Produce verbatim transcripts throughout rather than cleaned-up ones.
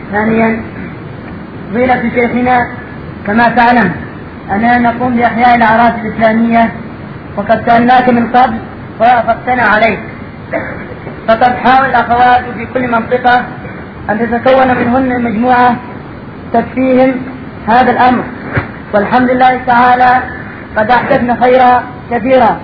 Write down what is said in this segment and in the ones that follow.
ثانيا، فضيلة شيخنا، كما تعلم أننا نقوم بإحياء الأعراس الإسلامية، وقد سألناك من قبل ووافقتنا عليك، فقد حاول الأخوات في كل منطقة أن تتكون منهن مجموعة تكفيهم هذا الأمر، والحمد لله تعالى قد أحدثنا خيرا كثيرا،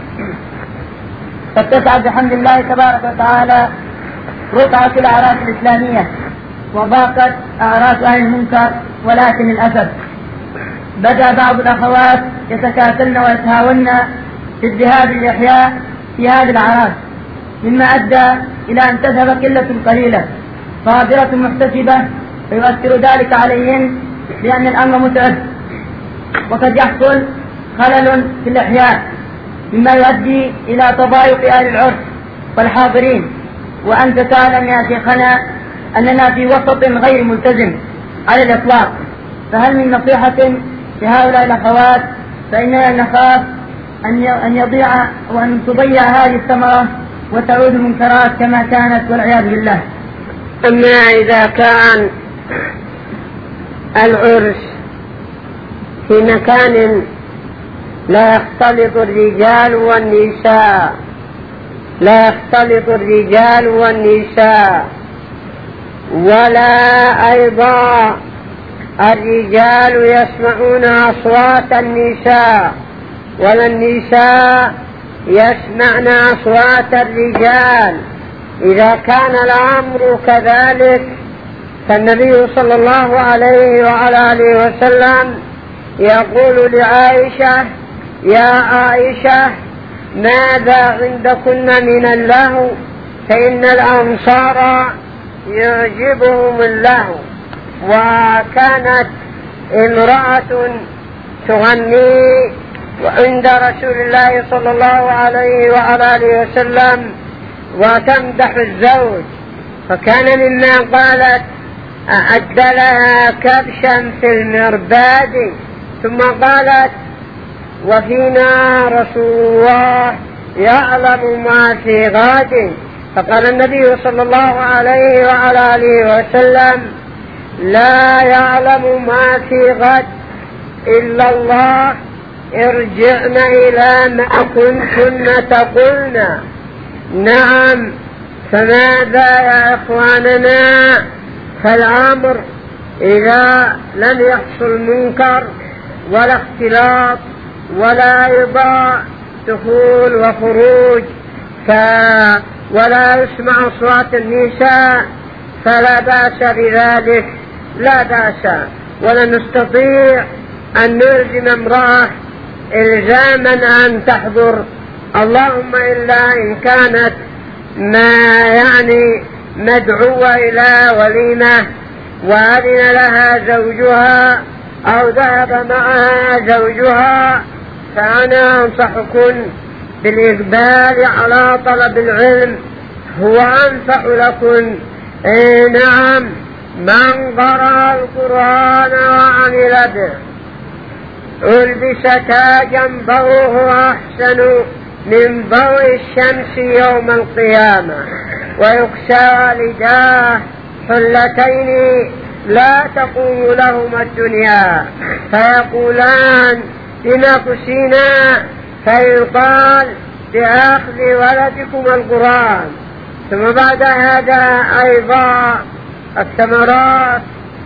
قد تسعد بحمد الله تبارك وتعالى رقعة الأعراس الإسلامية وضاقت أعراس أهل المنكر، ولكن للأسف بدأ بعض الأخوات يتكاسلن ويتهاون في الذهاب للإحياء في هذه الأعراس، مما أدى إلى أن تذهب قلة قليلة صابرة محتسبة، فيؤثر ذلك عليهن لأن الأمر متعب، وقد يحصل خلل في الإحياء مما يؤدي إلى تضايق أهل العرف والحاضرين. وأنت تعلم يا شيخنا أننا في وسط غير ملتزم على الإطلاق، فهل من نصيحة لهؤلاء الأخوات؟ فإننا نخاف أن يضيع وأن تضيع هذه الثمرة وتعود المنكرات كما كانت، والعياذ بالله. أما إذا كان العرس في مكان لا يختلط الرجال والنساء لا يختلط الرجال والنساء ولا أيضا الرجال يسمعون أصوات النساء ولا النساء يسمعن أصوات الرجال، إذا كان الأمر كذلك فالنبي صلى الله عليه وعلى آله وسلم يقول لعائشة: يا عائشة، ماذا عندكن من اللهو؟ فإن الأنصار يعجبهم اللهو. وكانت امرأة تغني عند رسول الله صلى الله عليه وعلى آله وسلم وتمدح الزوج، فكان مما قالت: أعد لها كبشا في المرباد، ثم قالت: وفينا رسول الله يعلم ما في غد. فقال النبي صلى الله عليه وعلى آله وسلم: لا يعلم ما في غد إلا الله، ارجعن إلى ما كنتن تقولن. نعم، فماذا يا إخواننا؟ فالأمر إذا لم يحصل منكر ولا اختلاط ولا يضاع دخول وخروج ف... ولا يسمع أصوات النساء فلا بأس بذلك، لا بأس، ولا نستطيع أن نلزم امرأة إلزاما أن تحضر، اللهم إلا إن كانت ما يعني مدعوة إلى وليمة وأذن لها زوجها أو ذهب معها زوجها، فأنا أنصحكم بالإقبال على طلب العلم، هو أنفع لكم. إيه نعم، من قرأ القرآن وعمل به ألبس تاجا ضوءه أحسن من ضوء الشمس يوم القيامة، ويكسى والداه حلتين لا تقوم لهما الدنيا، فيقولان: بما كسينا؟ فيقال: بأخذ ولدكم القرآن. ثم بعد هذا أيضا الثمرات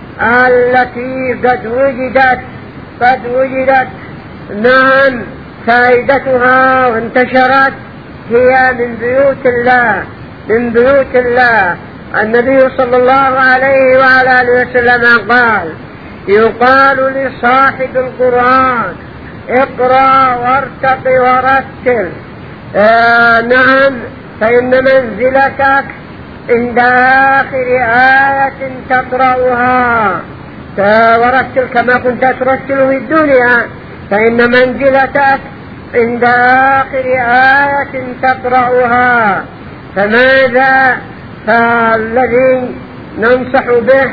التي قد وجدت قد وجدت نعم فائدتها وانتشرت، هي من بيوت الله من بيوت الله. النبي صلى الله عليه وعلى آله وسلم قال: يقال لصاحب القرآن: اقرأ وارتق ورتل. آه نعم، فإن منزلتك عند آخر آية تقرأها، ورتل كما كنت ترتل في الدنيا، فإن منزلتك عند آخر آية تقرأها. فماذا؟ فالذي ننصح به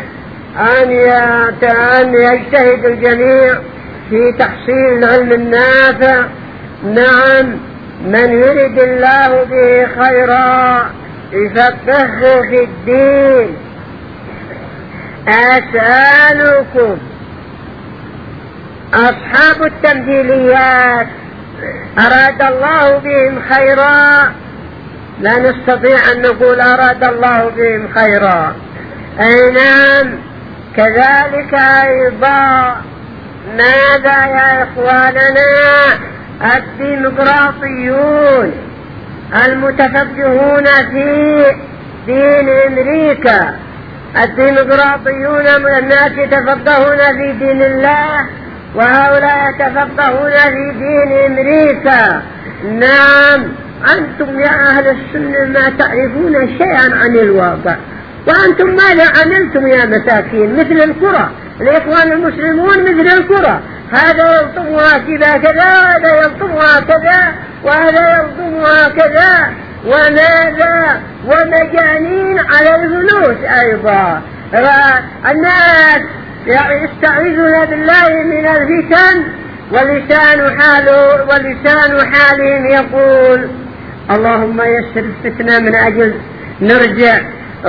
أن يجتهد الجميع في تحصيل العلم النافع. نعم، من يرد الله به خيرا يفقهه في الدين. أسألكم. أصحاب التمثيليات أراد الله بهم خيرا؟ لا نستطيع أن نقول أراد الله بهم خيرا. أي نعم. كذلك أيضا ماذا يا إخواننا الديمقراطيون المتفقهون في دين أمريكا، الديمقراطيون من الناس يتفقهون في دين الله، وهؤلاء يتفقهون في دين أمريكا. نعم. أنتم يا أهل السنة ما تعرفون شيئا عن الواقع، وأنتم ماذا عملتم يا مساكين؟ مثل الكرة، الإخوان المسلمون مثل الكرة، هذا يلطمها كذا كذا، وهذا يلطمها كذا، وهذا يلطمها كذا، وماذا ومجانين على الفلوس أيضا. الناس يستعيذون بالله من الفتن، ولسان حاله ولسان حالهم يقول اللهم يسر الفتنة من أجل نرجع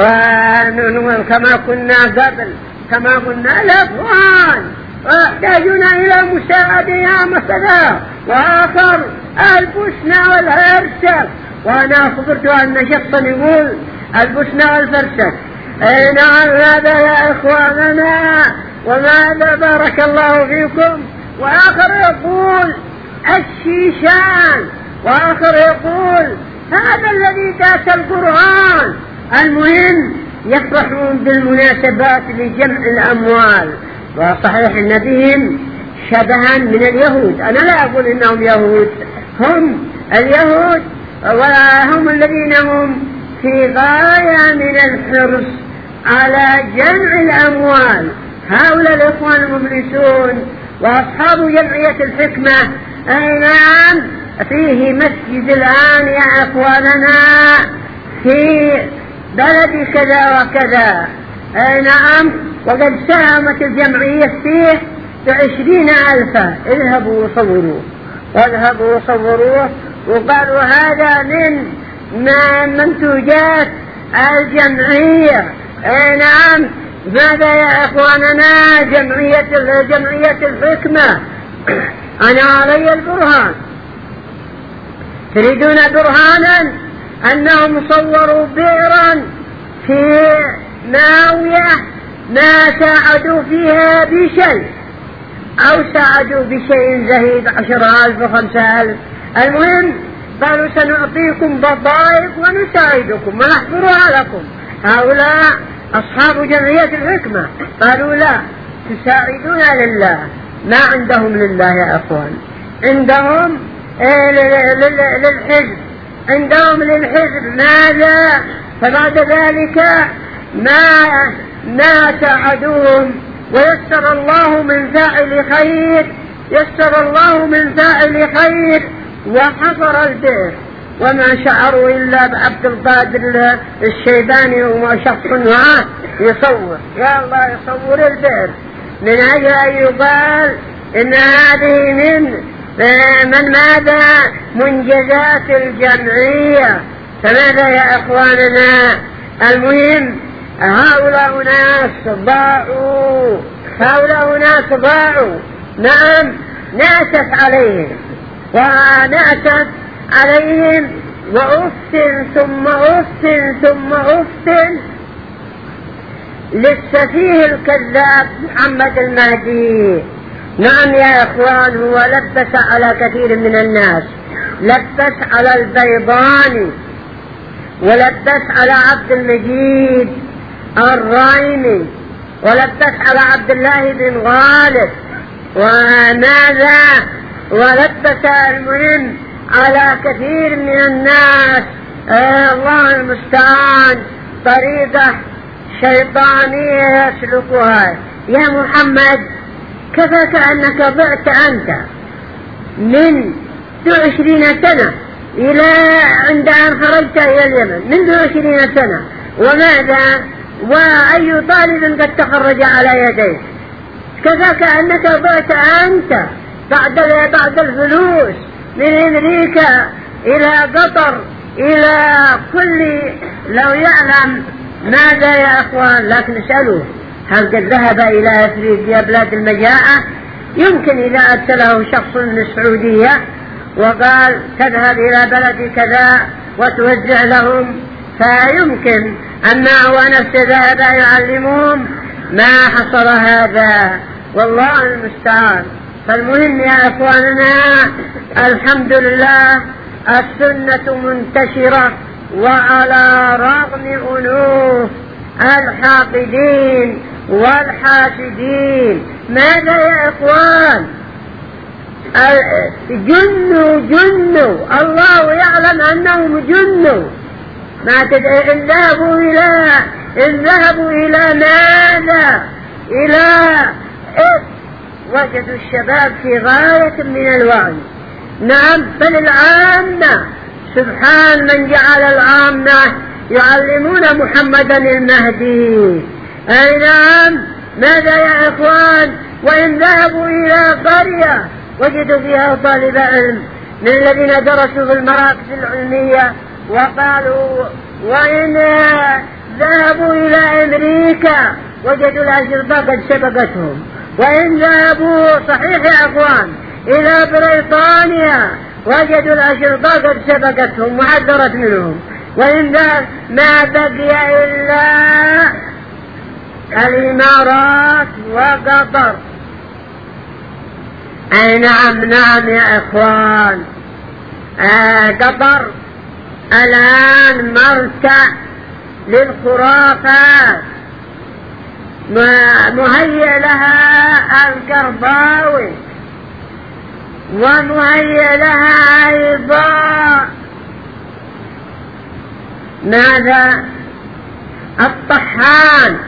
كما كنا قبل، كما قلنا الأخوان يحتاجون إلى مساعدة يا مثلا، وآخر البوسنة والهرسك. وأنا أخبرت أن شخصا يقول البوسنة والفرسك. أي نعم. هذا يا إخواننا، وماذا بارك الله فيكم. وآخر يقول الشيشان، وآخر يقول هذا الذي داس القرآن. المهم يفرحون بالمناسبات لجمع الأموال، وصحيح أن بهم شبها من اليهود. أنا لا أقول إنهم يهود، هم اليهود، وهم الذين هم في غاية من الحرص على جمع الأموال. هؤلاء الإخوان المفلسون وأصحاب جمعية الحكمة. أي نعم. فيه مسجد الآن يا أخواننا في بلد كذا وكذا. أي نعم. وقد ساهمت الجمعية فيه بعشرين ألفا. اذهبوا وصوروه، واذهبوا وصوروه، وقالوا هذا من منتوجات الجمعية. أي نعم. ماذا يا إخواننا جمعية جمعية الحكمة؟ أنا علي البرهان. تريدون برهانا أنهم صوروا بئرا في ناوية ما ساعدوا فيها بشيء، أو ساعدوا بشيء زهيد عشر ألف وخمسة ألف. المهم قالوا سنعطيكم بضائق ونساعدكم ونحضرها لكم. هؤلاء أصحاب جمعية الحكمة قالوا لا، تساعدون لله. ما عندهم لله يا أخوان، عندهم للحزب، عندهم للحزب. ماذا؟ فبعد ذلك ما ما ساعدوهم. ويسر الله من فاعل خير، يسر الله من فاعل خير، وحفر البئر. وما شعروا إلا بعبد القادر الشيباني وما شخص معه يصور، يا الله يصور البئر، من أجل أن يقال إن هذه من من ماذا منجزات الجمعية. فماذا يا أخواننا؟ المهم هؤلاء ناس ضاعوا، هؤلاء ناس ضاعوا. نعم. نأسف عليهم ونأسف عليهم، وأف ثم أف ثم أف للسفيه الكذاب محمد المهدي. نعم يا إخوان، هو لبس على كثير من الناس، لبس على البيضاني، ولبس على عبد المجيد الرايمي، ولبس على عبد الله بن غالب، وماذا ولبس المهم على كثير من الناس. آه الله المستعان، طريقة شيطانية يسلكها. يا محمد كفاك أنك ضعت أنت من عشرين سنة إلى عند أن خرجت إلى اليمن، منذ عشرين سنة، وماذا؟ وأي طالب قد تخرج على يديك. كفاك أنك ضعت أنت بعد بعد الفلوس من أمريكا إلى قطر إلى كل. لو يعلم ماذا يا أخوان، لكن اسألوه هل قد ذهب إلى أفريقيا بلاد المجاعة؟ يمكن إذا أرسله شخص من السعودية وقال تذهب إلى بلد كذا وتوزع لهم، فيمكن أما هو نفسه ذهب يعلمهم ما حصل هذا، والله المستعان. فالمهم يا إخواننا الحمد لله السنة منتشرة، وعلى رغم ألوف الحاقدين والحاسدين ماذا يا إخوان؟ جنوا جنوا، الله يعلم أنهم جنوا. ما تدعي إن ذهبوا إلى إن ذهبوا إلى ماذا؟ إلى إيه؟ وجدوا الشباب في غاية من الوعي. نعم، بل العامة سبحان من جعل العامة يعلمون محمدا المهدي. أي نعم، ماذا يا إخوان؟ وإن ذهبوا إلى قرية وجدوا فيها طالب علم من الذين درسوا في المراكز العلمية وقالوا، وإن ذهبوا إلى أمريكا وجدوا الأشرطة قد سبقتهم، وإن ذهبوا صحيح يا أخوان إلى بريطانيا وجدوا الأشرطة قد سبقتهم وحذرت منهم، وإن ما بقي إلا الإمارات وقطر. أي نعم نعم يا إخوان، آه قطر الآن مرتع للخرافات، مهيئ لها القرضاوي ومهيئ لها أيضا ماذا؟ الطحان،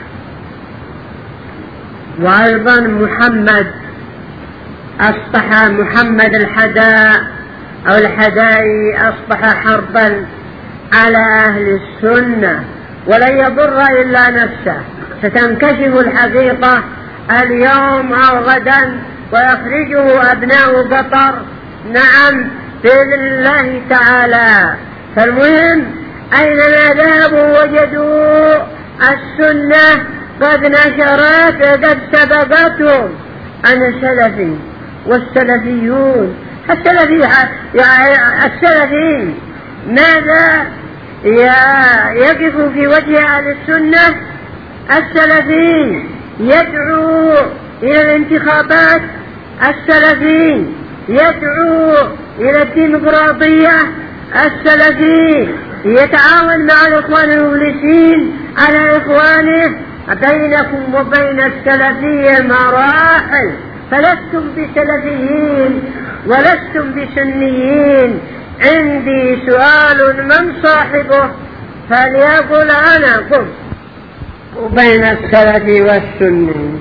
وأيضا محمد أصبح محمد الحداء أو الحدائي أصبح حربا على أهل السنة، ولن يضر إلا نفسه. ستنكشف الحقيقة اليوم أو غدا ويخرجه أبناء قطر، نعم بإذن الله تعالى. فالمهم أينما ذهبوا وجدوا السنة قد نشرت قد سبقتهم. أنا سلفي والسلفيون السلفي السلفي ماذا يقف في وجه أهل السنة؟ السلفي يدعو إلى الانتخابات، السلفي يدعو إلى الديمقراطية، السلفي يتعاون مع الإخوان المفلسين على إخوانه. بينكم وبين السلفية مراحل، فلستم بسلفيين ولستم بسنيين. عندي سؤال من صاحبه فليقل أنا قم وبين السلف والسني.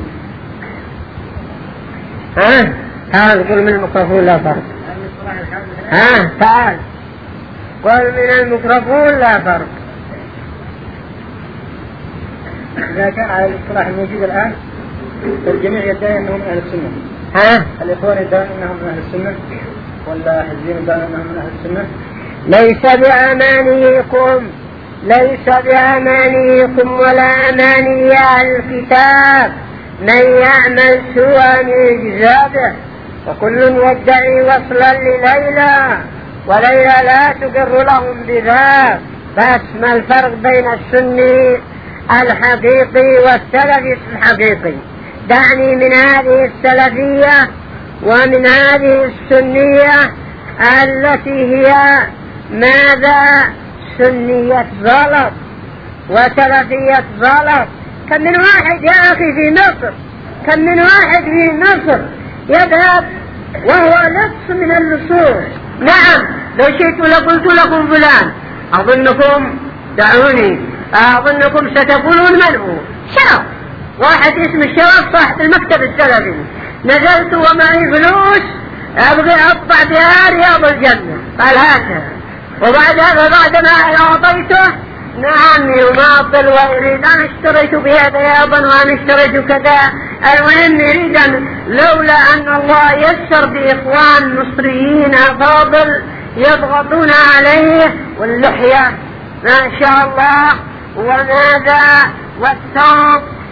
ها تعال قل من الميكروفون لا فرق. ها تعال قل من الميكروفون لا فرق. إذا كان على الاصطلاح الموجود الآن الجميع يدعي أنهم من أهل السنة. ها الإخوان يدعون أنهم من أهل السنة ولا حزبين يدعون أنهم من أهل السنة؟ ليس بأمانيكم ليس بأمانيكم ولا أماني أهل الكتاب، من يعمل سوءا يجزى به، وكل يدعي وصلا لليلى وليلى لا تقر لهم بذاك. فاسم الفرق بين السني الحقيقي والسلفي الحقيقي. دعني من هذه السلفية ومن هذه السنية التي هي ماذا؟ سنية غلط وسلفية غلط. كم من واحد يا أخي في مصر كم من واحد في مصر يذهب وهو لص من اللصوص. نعم لو شئت لقلت لكم فلان، أظنكم دعوني أظنكم ستقولون من هو. شرف واحد اسم الشرف صاحب المكتب السلفي، نزلت ومعي فلوس أبغي أطبع بها رياض الجنة، قال هاتها. وبعد هذا بعد ما أعطيته نعم يماطل ويريد أنا اشتريت بهذا يابا وأنا اشتريت كذا. المهم يريد أن لولا أن الله يسر بإخوان مصريين أفاضل يضغطون عليه، واللحية ما شاء الله وماذا والثوب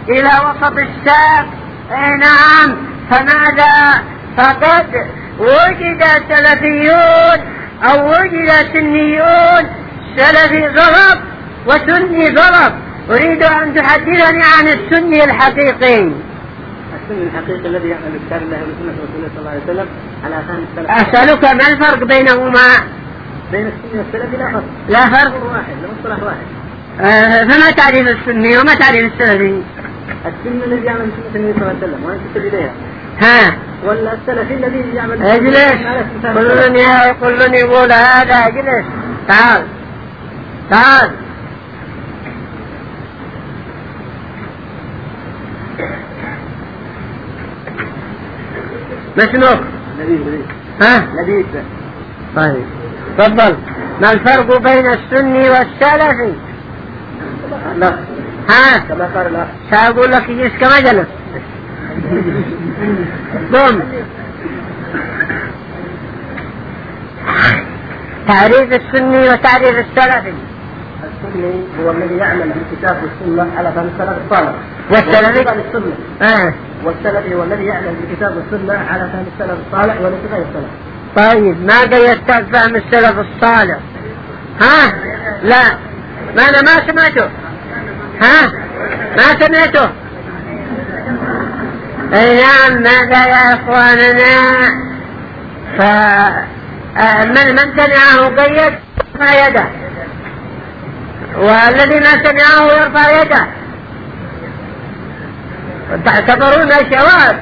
إلى وسط الساق. نعم، فماذا؟ فقد وجد سلفيون أو وجد سنيون، سلفي غلط وسني غلط. أريد أن تحدثني عن السني الحقيقي. السني الحقيقي الذي يعمل بكتاب الله وسنة رسوله صلى الله عليه وسلم على أفهام السلف. أسألك ما الفرق بينهما؟ بين السني والسلفي لا فرق. لا فرق واحد، مصطلح واحد. آه فما تعريف السني وما تعريف السلفي؟ السني الذي يعمل بسنة النبي صلى الله عليه وسلم وأنت تتبع إليها. ها. ولا السلفي الذي يعمل. اجلس. كلني كلني يقول هذا. اجلس. تعال. تعال. مسموك. لذيذ لذيذ. ها؟ لذيذ. طيب. تفضل. ما الفرق بين السني والسلفي؟ لا. ها؟ كما قال الأخ. سأقول لك يجلس كما جلس. قم. تعريف السني وتعريف السلفي. السني هو الذي يعمل بالكتاب والسنة على فهم السلف الصالح. والسلفي؟ السنة. آه. والسلفي هو الذي يعمل بالكتاب والسنة على فهم السلف الصالح وليس غير السلف. طيب، ما قيدت فهم السلف الصالح؟ ها؟ لا، ما أنا ما سمعته. ها؟ ما سمعته. اي نعم. ماذا يا اخواننا؟ فمن من سمعه قيد يرفع يده، والذي ما سمعه يرفع يده. تعتبرون شواذ.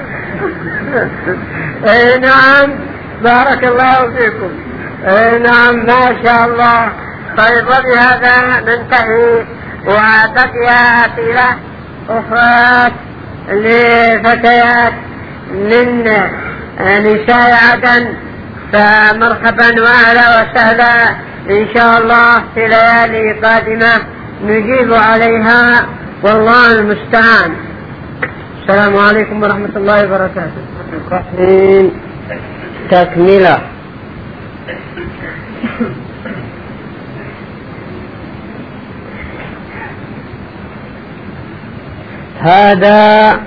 اي نعم، بارك الله فيكم. اي نعم، ما شاء الله. طيب، وبهذا ننتهي، وبقي أسئلة أخرى لفتيات من نساء عدن، فمرحبا وأهلا وسهلا إن شاء الله في ليالي قادمة نجيب عليها، والله المستعان. السلام عليكم ورحمة الله وبركاته. تكملة. هذا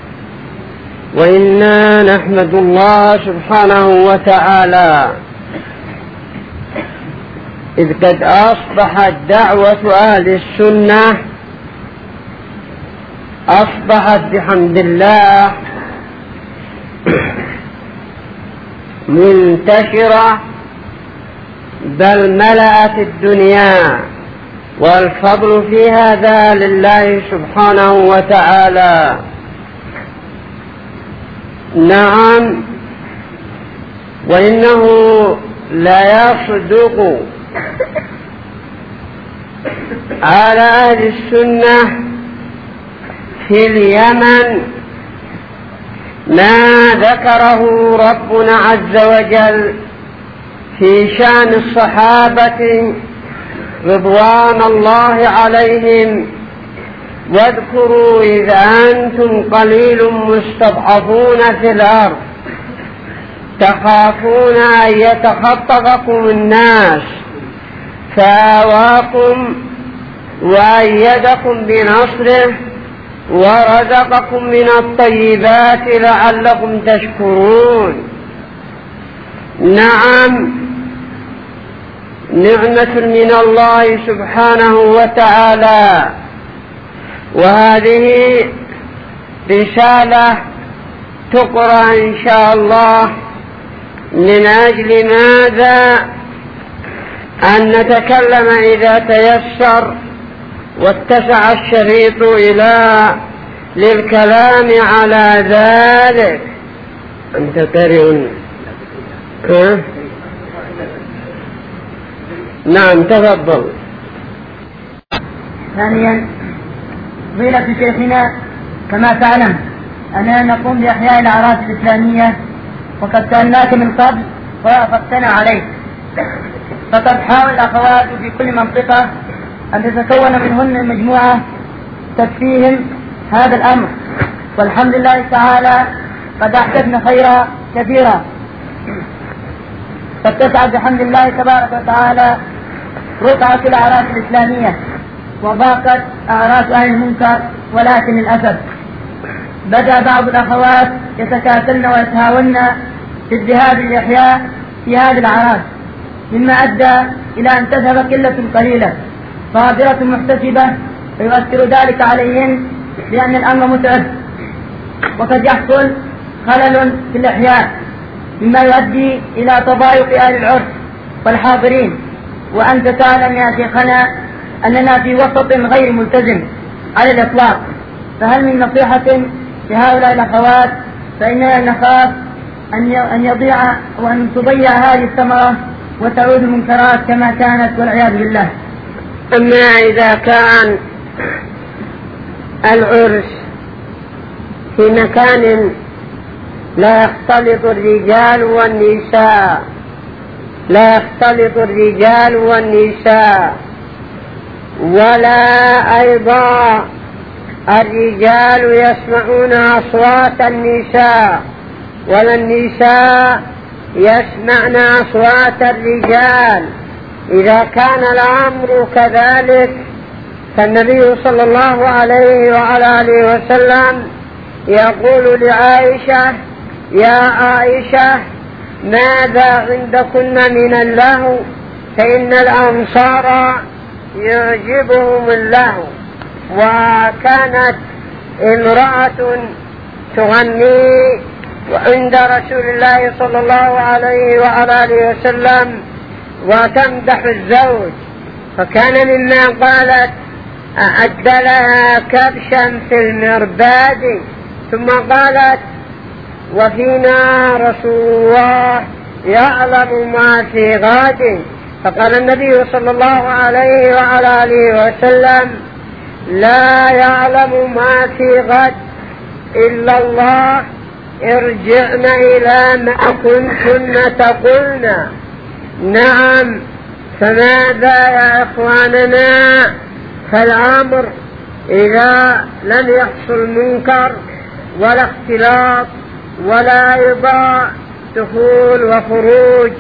وإنا نحمد الله سبحانه وتعالى إذ قد أصبحت دعوة أهل السنة أصبحت بحمد الله منتشرة، بل ملأت الدنيا، والفضل في هذا لله سبحانه وتعالى. نعم، وإنه لا يصدق على أهل السنة في اليمن ما ذكره ربنا عز وجل في شأن الصحابة رضوان الله عليهم. واذكروا إذ أنتم قليل مستضعفون في الأرض تخافون أن يتخطفكم الناس فآواكم وأيدكم بنصره ورزقكم من الطيبات لعلكم تشكرون. نعم، نعمة من الله سبحانه وتعالى. وهذه رسالة تقرأ إن شاء الله من أجل ماذا؟ أن نتكلم إذا تيسر واتسع الشريط إلى للكلام على ذلك. أنت قارئ؟ ها؟ نعم، تفضل. ثانيا، فضيلة شيخنا، كما تعلم أننا نقوم بإحياء الأعراس الإسلامية، وقد سألناك من قبل ووافقتنا عليه، فقد حاول الأخوات في كل منطقة أن تتكون منهن مجموعة تكفيهم هذا الأمر، والحمد لله تعالى قد أحدثنا خيرا كثيرا، قد تسعد بحمد الله تبارك وتعالى رقعة الأعراس الإسلامية، وضاقت أعراس أهل المنكر ولكن للأسف بدأ بعض الأخوات يتكاسلن ويتهاون في الذهاب للإحياء في هذه الأعراس، مما أدى إلى أن تذهب قلة قليلة صابرة محتسبة، فيؤثر ذلك عليهن لأن الأمر متعب، وقد يحصل خلل في الإحياء مما يؤدي إلى تضايق أهل العرس والحاضرين. وأنت تعلم يا شيخنا أننا في وسط غير ملتزم على الإطلاق، فهل من نصيحة لهؤلاء الأخوات؟ فإننا نخاف أن يضيع وأن تضيع هذه الثمرة وتعود المنكرات كما كانت والعياذ بالله. أما إذا كان العرس في مكان لا يختلط الرجال والنساء لا يختلط الرجال والنساء ولا أيضا الرجال يسمعون أصوات النساء ولا النساء يسمعن أصوات الرجال، إذا كان الأمر كذلك فالنبي صلى الله عليه وعلى آله وسلم يقول لعائشة: يا عائشة ماذا عندكن من اللهو؟ فإن الأنصار يعجبهم اللهو. وكانت امرأة تغني عند رسول الله صلى الله عليه وعلى آله وسلم وتمدح الزوج، فكان مما قالت: أعد لها كبشا في المرباد، ثم قالت: وفينا رسول الله يعلم ما في غد. فقال النبي صلى الله عليه وعلى آله وسلم: لا يعلم ما في غد إلا الله، ارجعن إلى ما كنتن تقولن. نعم، فماذا يا إخواننا؟ فالأمر إذا لم يحصل منكر ولا اختلاط ولا أيضا دخول وخروج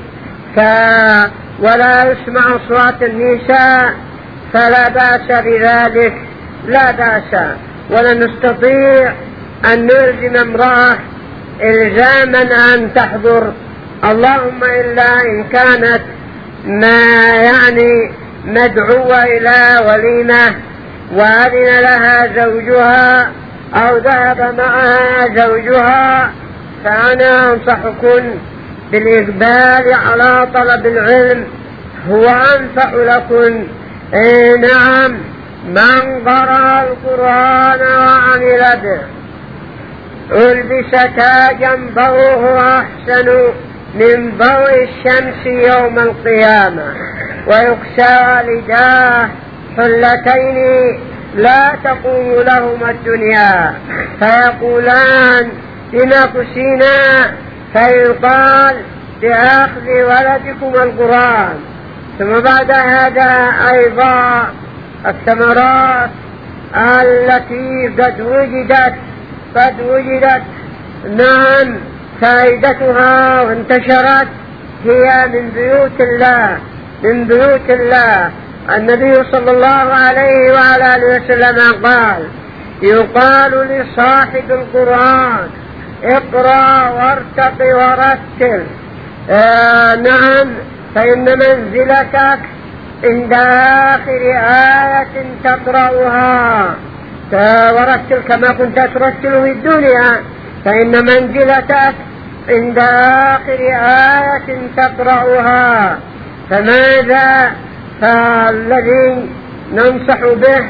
ولا يسمع أصوات النساء فلا بأس بذلك، لا بأس. ولا نستطيع أن نلزم امرأة إلزاما أن تحضر، اللهم إلا إن كانت ما يعني مدعوة إلى وليمة وأذن لها زوجها أو ذهب معها زوجها، فأنا أنصحكم بالإقبال على طلب العلم، هو أنفع لكم. إيه نعم، من قرأ القرآن وعمل به ألبس تاجا ضوءه أحسن من ضوء الشمس يوم القيامة، ويكسى والداه حلتين لا تقوم لهما الدنيا، فيقولان: بما كسينا؟ فيقال: بأخذ ولدكم القرآن. ثم بعد هذا أيضا الثمرات التي قد وجدت قد وجدت نعم فائدتها وانتشرت، هي من بيوت الله من بيوت الله. النبي صلى الله عليه وعلى آله وسلم قال: يقال لصاحب القرآن: اقرأ وارتق ورتل. آه نعم، فإن منزلتك عند آخر آية تقرأها، ورتل كما كنت ترتل في الدنيا، فإن منزلتك عند آخر آية تقرأها. فماذا؟ فالذي ننصح به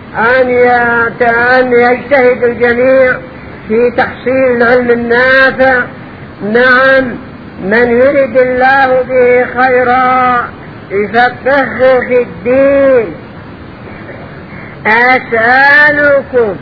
أن يجتهد الجميع في تحصيل العلم النافع. نعم، من يرد الله به خيرا يفقهه في الدين. أسألكم،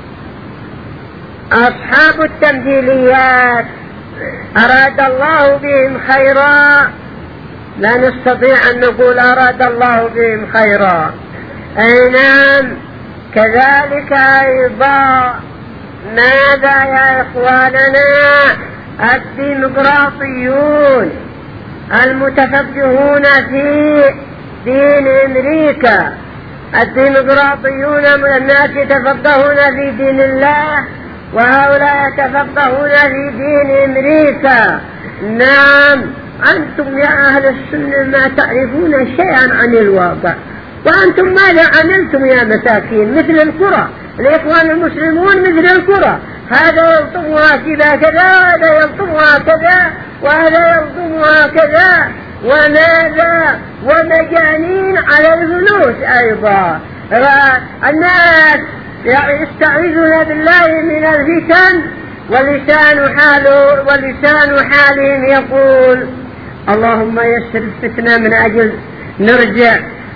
أصحاب التمثيليات أراد الله بهم خيرا؟ لا نستطيع أن نقول أراد الله بهم خيرا. أي نعم، كذلك أيضا ماذا يا إخواننا؟ الديمقراطيون المتفقهون في دين أمريكا الديمقراطيون من الناس يتفقهون في دين الله، وهؤلاء يتفقهون في دين أمريكا. نعم، أنتم يا أهل السنة ما تعرفون شيئا عن الواقع، وأنتم ماذا عملتم يا مساكين؟ مثل الكرة، الإخوان المسلمون مثل الكرة، هذا يلطمها كذا كذا، وهذا يلطمها كذا، وهذا يلطمها كذا، وماذا؟ ومجانين على الفلوس أيضا. الناس يستعيذون بالله من الفتن، ولسان حاله ولسان حالهم يقول اللهم يسر الفتنة من أجل نرجع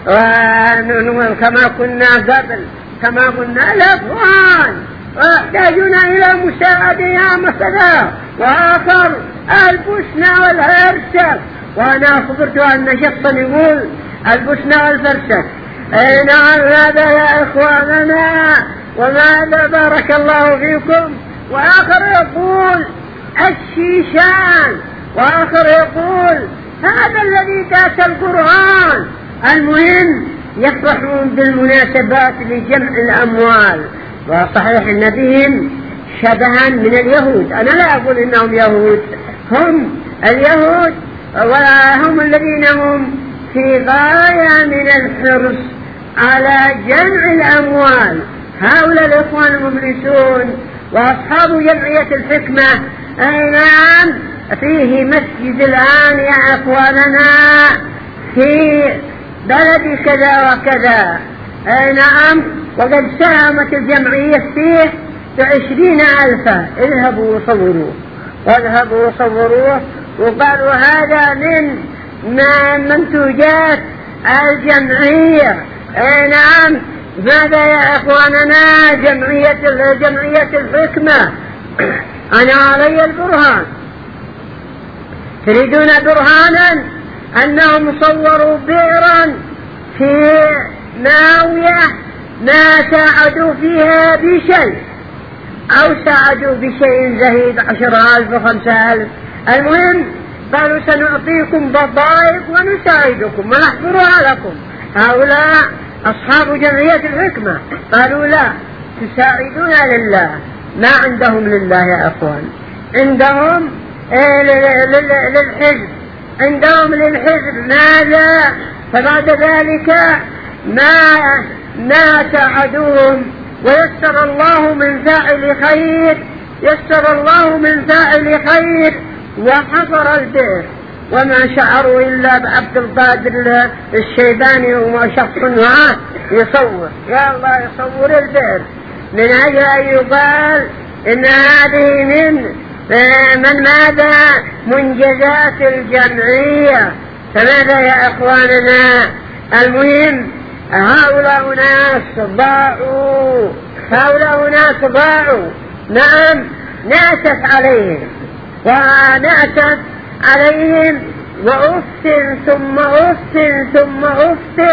كما كنا قبل، كما قلنا الأخوان يحتاجون إلى مساعدة يا مثلا، وآخر البوسنة والهرسك. وأنا أخبرت أن شخصا يقول البوسنة والفرسك. نعم هذا يا إخواننا، وماذا بارك الله فيكم. وآخر يقول الشيشان، وآخر يقول هذا الذي داس القرآن. المهم يفرحون بالمناسبات لجمع الأموال، وصحيح أن بهم شبها من اليهود. أنا لا أقول إنهم يهود، هم اليهود، وهم الذين هم في غاية من الحرص على جمع الأموال. هؤلاء الإخوان المفلسون وأصحاب جمعية الحكمة. أي نعم، فيه مسجد الآن يا أخواننا في بلد كذا وكذا. أي نعم، وقد ساهمت الجمعية فيه بعشرين ألفا. اذهبوا وصوروه، واذهبوا وصوروه، وقالوا هذا من منتوجات الجمعية. أي نعم، ماذا يا إخواننا؟ جمعية جمعية الحكمة. أنا علي البرهان. تريدون برهانا أنهم صوروا بئرا في ناوية ما ساعدوا فيها بشيء، أو ساعدوا بشيء زهيد عشر ألف وخمسة ألف. المهم قالوا سنعطيكم بضائق ونساعدكم ونحضرها لكم. هؤلاء أصحاب جمعية الحكمة قالوا لا، تساعدون لله. ما عندهم لله يا أخوان، عندهم للحزب، عندهم للحزب. ماذا؟ فبعد ذلك ما ما ساعدوهم. ويسر الله من فاعل خير، يسر الله من فاعل خير، وحضر البئر. وما شعروا إلا بعبد القادر الشيباني وشخص معاه يصور، يا الله يصور البئر، من أجل أن يقال إن هذه من من ماذا؟ منجزات الجمعية. فماذا يا أخواننا؟ المهم هؤلاء ناس ضاعوا، هؤلاء ناس ضاعوا. نعم، نأسف عليهم ونأسف عليهم، وأف ثم أف ثم أف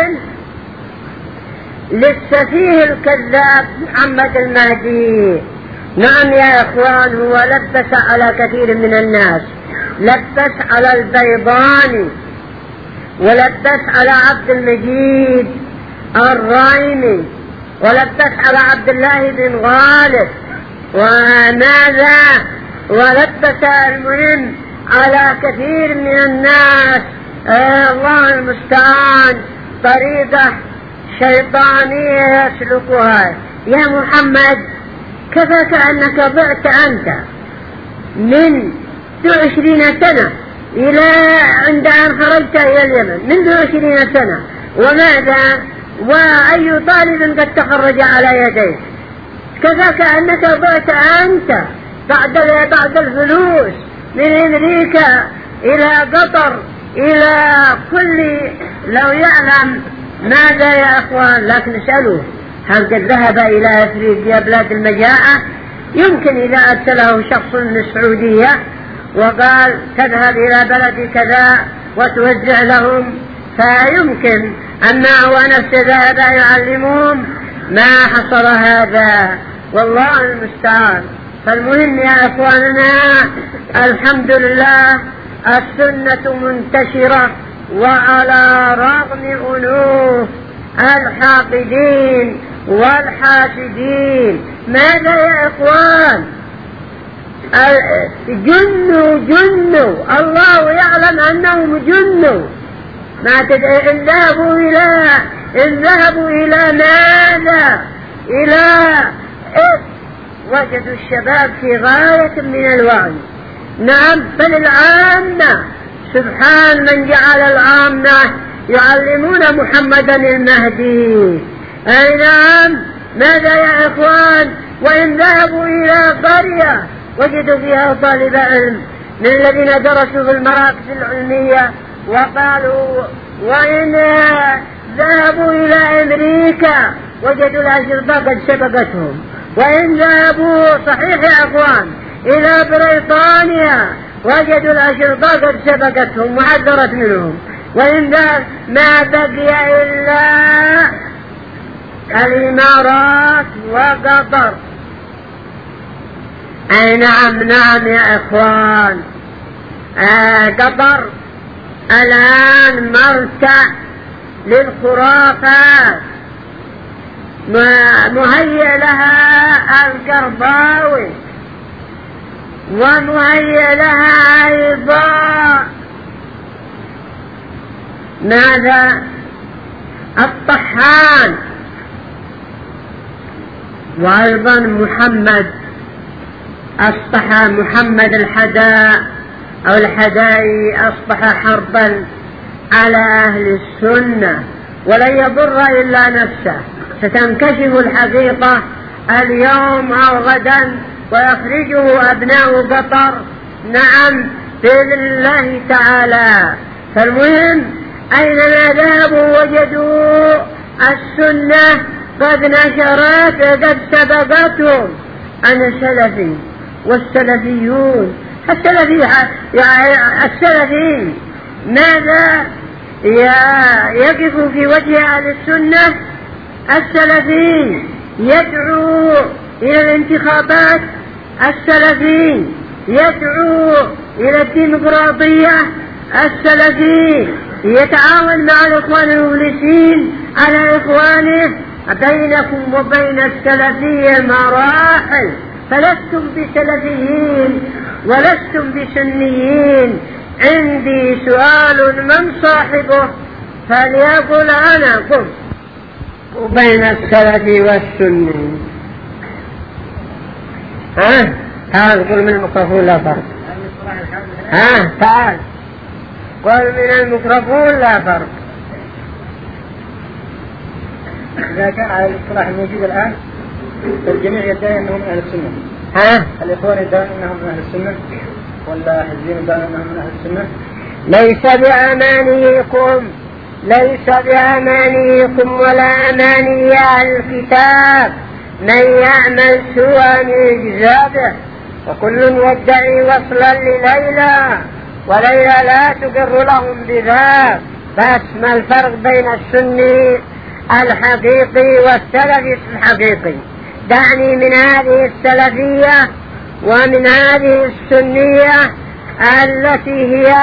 للسفيه الكذاب محمد المهدي. نعم يا إخوان، هو لبس على كثير من الناس، لبس على البيضاني، ولبس على عبد المجيد الرايمي، ولبس على عبد الله بن غالب، وماذا؟ ولبس المهم على كثير من الناس. آه الله المستعان، طريقة شيطانية يسلكها. يا محمد، كفاك أنك ضعت أنت من عشرين سنة إلى عند أن خرجت إلى اليمن، منذ عشرين سنة، وماذا؟ وأي طالب قد تخرج على يديك؟ كفاك أنك ضعت أنت بعد بعد الفلوس من أمريكا إلى قطر إلى كل. لو يعلم ماذا يا أخوان، لكن اسألوه هل قد ذهب إلى أفريقيا بلاد المجاعة؟ يمكن إذا أرسله شخص من السعودية وقال تذهب إلى بلد كذا وتوزع لهم، فيمكن أنه هو نفسه ذهب يعلمهم. ما حصل هذا، والله المستعان. فالمهم يا أخواننا، الحمد لله السنة منتشرة، وعلى رغم أنوف الحاقدين والحاسدين. ماذا يا إخوان؟ جنوا جنوا، الله يعلم أنهم جنوا. ما تدعي إن ذهبوا إلى إن ذهبوا إلى ماذا؟ إلى إيه؟ وجدوا الشباب في غاية من الوعي. نعم، بل العامة، سبحان من جعل العامة يعلمون محمدا المهدي. أي نعم. ماذا يا إخوان؟ وإن ذهبوا إلى قرية وجدوا فيها طالب علم من الذين درسوا في المراكز العلمية وقالوا، وإن ذهبوا إلى أمريكا وجدوا الأشرطة قد سبقتهم، وإن ذهبوا صحيح يا أخوان إلى بريطانيا وجدوا الأشرطة قد سبقتهم وعذرت منهم، وإن ما بقي إلا الإمارات وقطر. أي نعم نعم يا إخوان. آه قطر الآن مرتع للخرافات، مهيئ لها القرضاوي، ومهيئ لها أيضا ماذا؟ الطحان، وأيضا محمد أصبح محمد الحداء أو الحدائي أصبح حربا على أهل السنة، ولن يضر إلا نفسه. ستنكشف الحقيقة اليوم أو غدا ويخرجه أبناء قطر، نعم بإذن الله تعالى. فالمهم أينما ذهبوا وجدوا السنة قد نشرت قد سبقتهم. أنا سلفي والسلفيون السلفي السلفي ماذا يقف في وجه أهل السنة؟ السلفي يدعو إلى الانتخابات، السلفي يدعو إلى الديمقراطية، السلفي يتعاون مع الإخوان المفلسين على إخوانه. بينكم وبين السلفية مراحل، فلستم بسلفيين ولستم بسنيين. عندي سؤال، من صاحبه؟ فليقل أنا. قل وبين السلف والسني. ها تعال قل من الميكروفون لا فرق. ها تعال قل من الميكروفون لا فرق. إذا كان على الاصطلاح الموجود الآن الجميع يدعي أنهم من أهل السنة. ها؟ الإخوان يدعون أنهم من أهل السنة ولا حزبين يدعون أنهم من أهل السنة؟ ليس بأمانيكم ليس بأمانيكم ولا أماني أهل الكتاب، من يعمل سوءا يجزى به، وكل يدعي وصلا لليلى وليلى لا تقر لهم بذاك. بس ما الفرق بين السني الحقيقي والسلفي الحقيقي؟ دعني من هذه السلفية ومن هذه السنية التي هي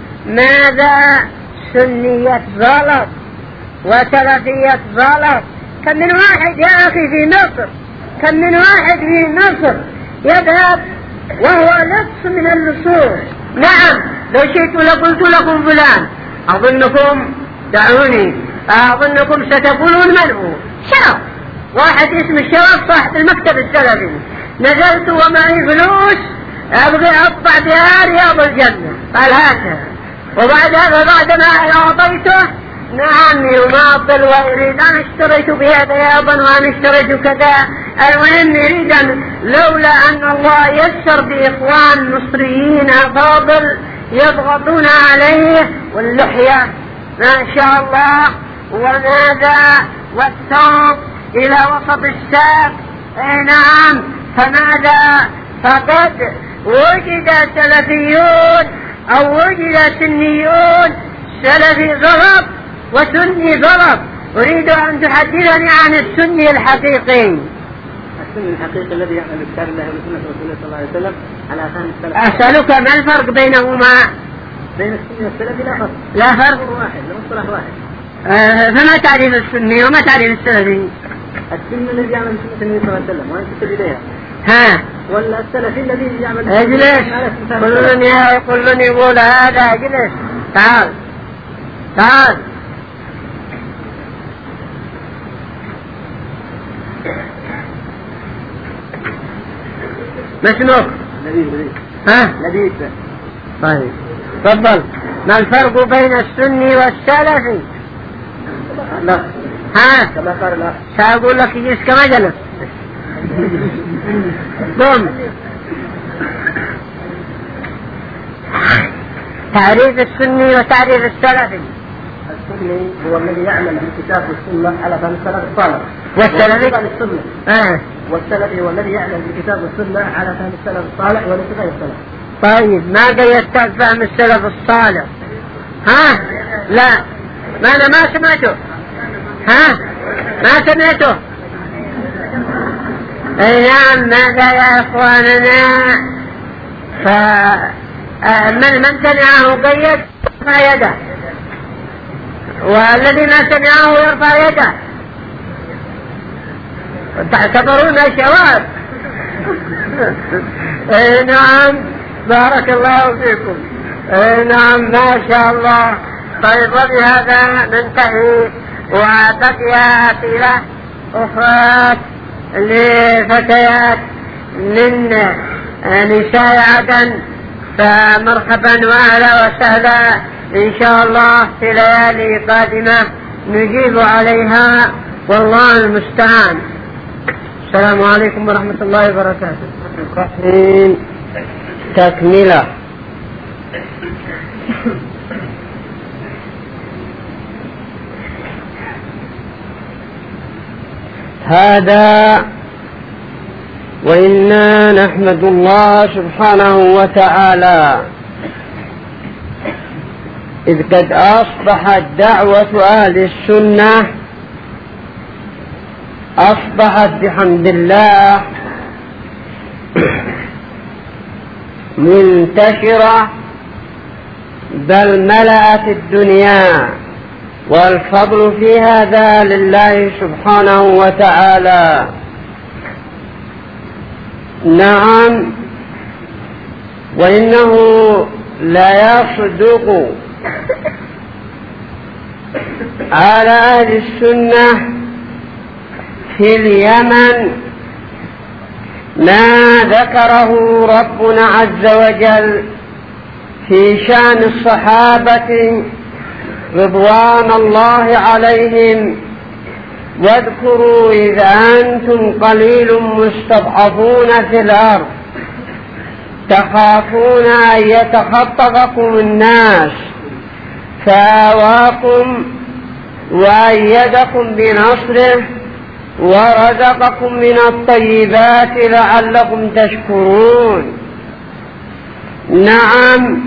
ماذا؟ سنية غلط وسلفية غلط. كم من واحد يا أخي في مصر، كم من واحد في مصر يذهب وهو لص من اللصوص. نعم لو شئت لقلت لكم فلان، أظنكم دعوني أظنكم ستقولون من هو. شرف واحد اسم الشرف صاحب المكتب السلفي، نزلت ومعي فلوس أبغي أطبع بها رياض الجنة، قال هاتها، وبعد هذا بعد ما أعطيته نعم يماطل ويريد أنا اشتريت بها ثيابا وأنا اشتريت كذا. المهم يريد أن لولا أن الله يسر بإخوان مصريين أفاضل يضغطون عليه، واللحية ما شاء الله وماذا والثوب إلى وسط الساق. نعم فماذا؟ فقد وجد سلفيون أو وجد سنيون، سلفي غلط وسني غلط. أريد أن تحدثني عن السني الحقيقي. السني الحقيقي الذي يعمل بكتاب الله وسنة رسوله صلى الله عليه وسلم على فهم السلف. أسألك ما الفرق بينهما؟ بين السني والسلفي لا فرق. لا فرق واحد، المصطلح واحد. آه فما تعريف السني وما تعريف السلفي؟ السنة الذي يعمل سنة النبي صلى الله عليه وسلم وأنت تتبع إليها. ها؟ ولا السلفي الذي يعمل؟ اجلس. كلن كلن يقول هذا. اجلس. تعال. تعال. ما اسمك؟ لبيب. ها؟ لبيب. طيب تفضل. ما الفرق بين السني والسلفي؟ لا. ها؟ كما قال الله. سأقول لك يجلس كما جلس. قم. تعريف السني وتعريف السلفي. السني هو الذي يعمل بالكتاب والسنة على فهم السلف الصالح. والسلفي؟ السنة. آه. والسلفي هو الذي يعمل بالكتاب والسنة على فهم السلف الصالح وليس غير السلف. طيب ما قيدت فهم السلف الصالح؟ ها؟ لا ما أنا ما سمعته. ها؟ ما سمعته. اي نعم. ماذا يا اخواننا؟ فمن من سمعه قيد يرفع يده، والذي ما سمعه يرفع يده. تعتبرون شباب. اي نعم. بارك الله فيكم. اي نعم ما شاء الله. طيب وبهذا ننتهي، وبقي أسئلة أخرى لفتيات من نساء عدن، فمرحبا وأهلا وسهلا إن شاء الله في ليالي قادمة نجيب عليها، والله المستعان. السلام عليكم ورحمة الله وبركاته. تكملة. هذا وإنا نحمد الله سبحانه وتعالى إذ قد أصبحت دعوة أهل السنة أصبحت بحمد الله منتشرة، بل ملأت الدنيا، والفضل في هذا لله سبحانه وتعالى. نعم. وإنه لا يصدق على أهل السنة في اليمن ما ذكره ربنا عز وجل في شأن الصحابة رضوان الله عليهم. واذكروا إذ أنتم قليل مستضعفون في الأرض تخافون أن يتخطفكم الناس فآواكم وأيدكم بنصره ورزقكم من الطيبات لعلكم تشكرون. نعم،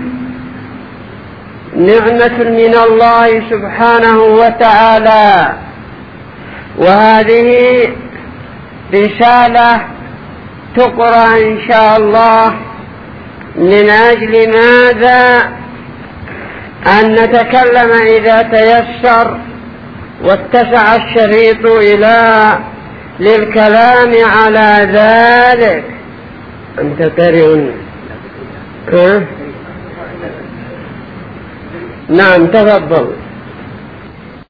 نعمة من الله سبحانه وتعالى. وهذه رسالة تقرأ إن شاء الله من أجل ماذا؟ أن نتكلم إذا تيسر واتسع الشريط إلى للكلام على ذلك. أنت قارئ؟ ها؟ نعم تفضل.